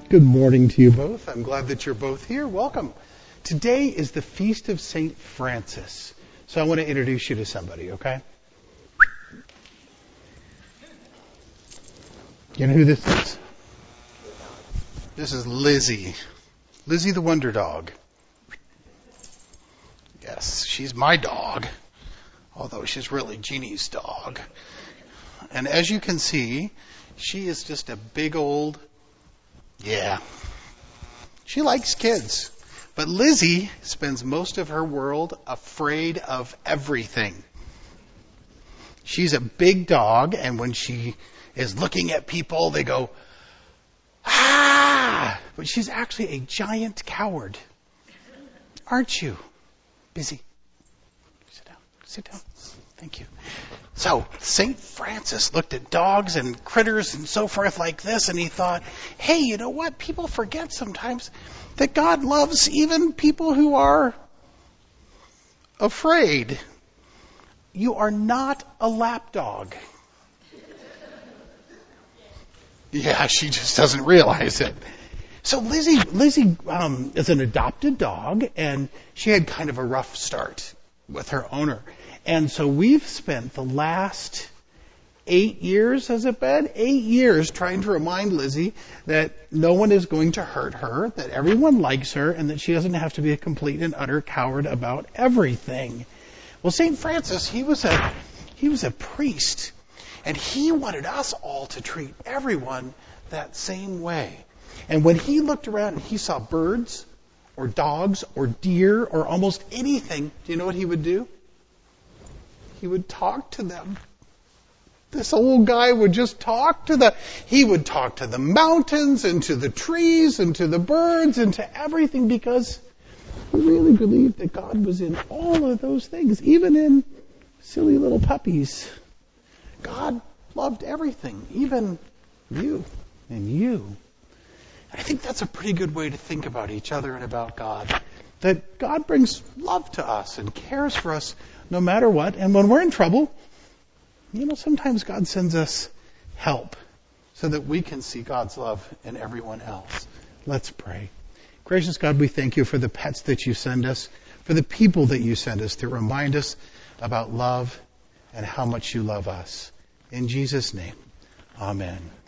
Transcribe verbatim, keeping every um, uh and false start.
Good morning to you both. I'm glad that you're both here. Welcome. Today is the Feast of Saint Francis. So I want to introduce you to somebody, okay? You know who this is? This is Lizzie. Lizzie the Wonder Dog. Yes, she's my dog, although she's really Jeannie's dog. And as you can see, she is just a big old, yeah, she likes kids. But Lizzie spends most of her world afraid of everything. She's a big dog, and when she is looking at people, they go, ah! But she's actually a giant coward. Aren't you? Busy. Sit down. Sit down. Thank you. So, Saint Francis looked at dogs and critters and so forth like this, and he thought, hey, you know what? People forget sometimes that God loves even people who are afraid. You are not a lapdog. Yeah, she just doesn't realize it. So Lizzie, Lizzie um, is an adopted dog, and she had kind of a rough start with her owner. And so we've spent the last eight years, has it been? Eight years trying to remind Lizzie that no one is going to hurt her, that everyone likes her, and that she doesn't have to be a complete and utter coward about everything. Well, Saint Francis, he was a he was a priest, and he wanted us all to treat everyone that same way. And when he looked around and he saw birds or dogs or deer or almost anything, do you know what he would do? He would talk to them. This old guy would just talk to the, he would talk to the mountains and to the trees and to the birds and to everything, because he really believed that God was in all of those things, even in silly little puppies. God loved everything, even you and you. I think that's a pretty good way to think about each other and about God. That God brings love to us and cares for us no matter what. And when we're in trouble, you know, sometimes God sends us help so that we can see God's love in everyone else. Let's pray. Gracious God, we thank you for the pets that you send us, for the people that you send us to remind us about love and how much you love us. In Jesus' name, amen.